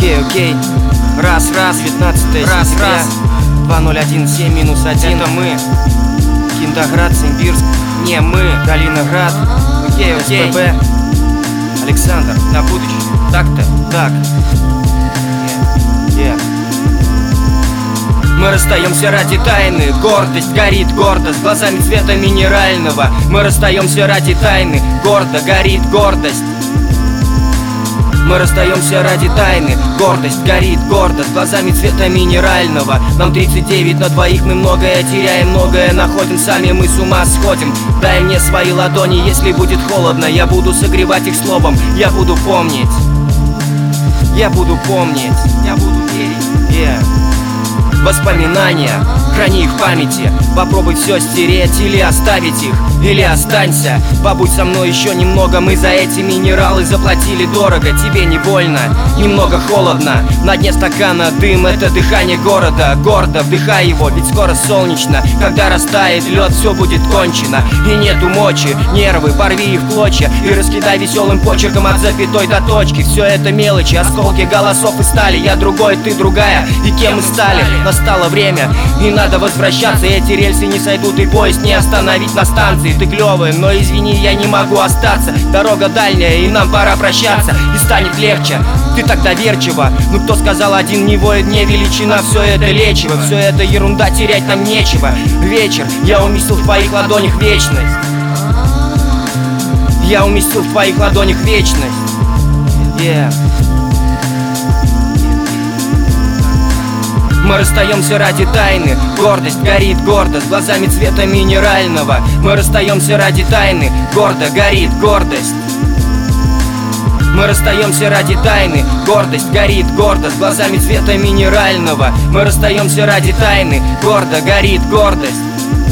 Окей. Раз, 19 сентября 2017-1. Это мы. Киндоград, Симбирск. Не мы. Калининград. Окей. СПБ. Александр. На будущее. Так-то. Так. Мы расстаемся ради тайны, гордость горит гордо, с глазами цвета минерального. Мы расстаемся ради тайны, гордо горит гордость. Мы расстаемся ради тайны, гордость горит гордо, с глазами цвета минерального. Нам 39 на двоих, мы многое теряем, многое находим, сами мы с ума сходим. Дай мне свои ладони, если будет холодно, я буду согревать их словом, я буду помнить. Я буду помнить, я буду верить. Воспоминания, храни их в памяти. Попробуй все стереть или оставить их, или останься. Побудь со мной еще немного, мы за эти минералы заплатили дорого. Тебе не больно, немного холодно. На дне стакана дым, это дыхание города. Гордо вдыхай его, ведь скоро солнечно. Когда растает лед, все будет кончено. И нету мочи, нервы, порви их в клочья и раскидай веселым почерком от запятой до точки. Все это мелочи, осколки голосов и стали. Я другой, ты другая, и кем мы стали? Настало время, и надо возвращаться. Эти рельсы не сойдут, и поезд не остановить на станции. Ты клевая, но извини, я не могу остаться. Дорога дальняя, и нам пора прощаться. И станет легче, ты так доверчива. Ну кто сказал, один не воет, не величина. Все это лечиво, все это ерунда, терять нам нечего. Вечер, я уместил в твоих ладонях вечность. Я уместил в твоих ладонях вечность. Мы расстаемся ради тайны, гордость горит гордо, с глазами цвета минерального. Мы расстаемся ради тайны, гордо горит гордость. Мы расстаемся ради тайны, гордость горит гордо, с глазами цвета минерального. Мы расстаемся ради тайны, гордо горит гордость.